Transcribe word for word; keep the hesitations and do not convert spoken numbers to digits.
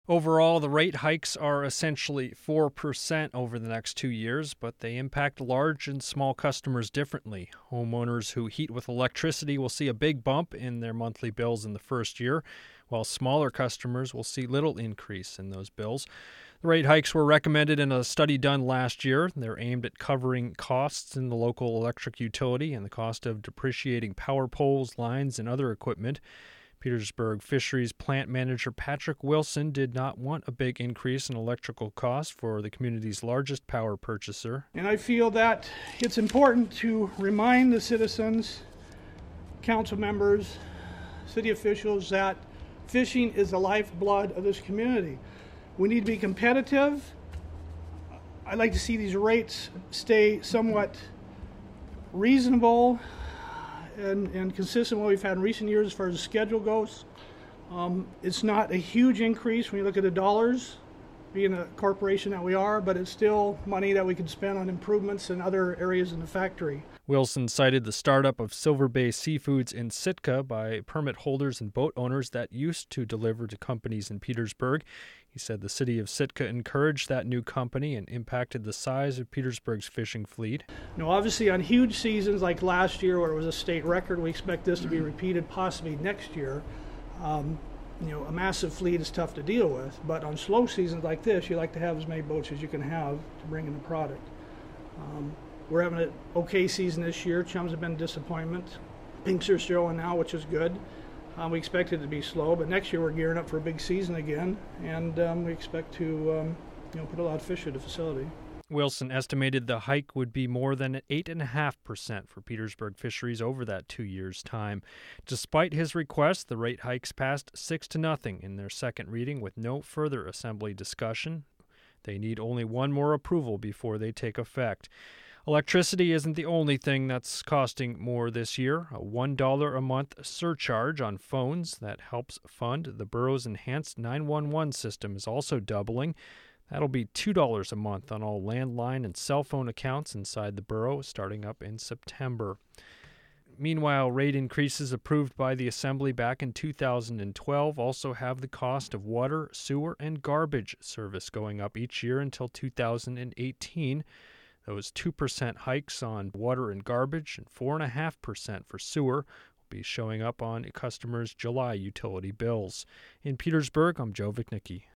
Overall, the rate hikes are essentially four percent over the next two years, but they impact large and small customers differently. Homeowners who heat with electricity will see a big bump in their monthly bills in the first year, while smaller customers will see little increase in those bills. The rate hikes were recommended in a study done last year. They're aimed at covering costs in the local electric utility and the cost of depreciating power poles, lines, and other equipment. Petersburg Fisheries plant manager Patrick Wilson did not want a big increase in electrical costs for the community's largest power purchaser. And I feel that it's important to remind the citizens, council members, city officials that fishing is the lifeblood of this community. We need to be competitive. I'd like to see these rates stay somewhat reasonable and, and consistent with what we've had in recent years as far as the schedule goes. Um, it's not a huge increase when you look at the dollars, being a corporation that we are, but it's still money that we can spend on improvements in other areas in the factory. Wilson cited the startup of Silver Bay Seafoods in Sitka by permit holders and boat owners that used to deliver to companies in Petersburg. He said the city of Sitka encouraged that new company and impacted the size of Petersburg's fishing fleet. Now, obviously, on huge seasons like last year, where it was a state record, we expect this to be repeated possibly next year. Um, you know, a massive fleet is tough to deal with, but on slow seasons like this, you like to have as many boats as you can have to bring in the product. Um, we're having an okay season this year. Chums have been a disappointment. Pinks are showing now, which is good. Um, we expect it to be slow, but next year we're gearing up for a big season again, and um, we expect to um, you know, put a lot of fish at the facility. Wilson estimated the hike would be more than eight point five percent for Petersburg Fisheries over that two years' time. Despite his request, the rate hikes passed six to nothing in their second reading with no further assembly discussion. They need only one more approval before they take effect. Electricity isn't the only thing that's costing more this year. A one dollar a month surcharge on phones that helps fund the borough's enhanced nine one one system is also doubling. That'll be two dollars a month on all landline and cell phone accounts inside the borough, starting up in September. Meanwhile, rate increases approved by the Assembly back in two thousand twelve also have the cost of water, sewer, and garbage service going up each year until two thousand eighteen. Those two percent hikes on water and garbage and four point five percent for sewer will be showing up on customers' July utility bills. In Petersburg, I'm Joe Vichnicki.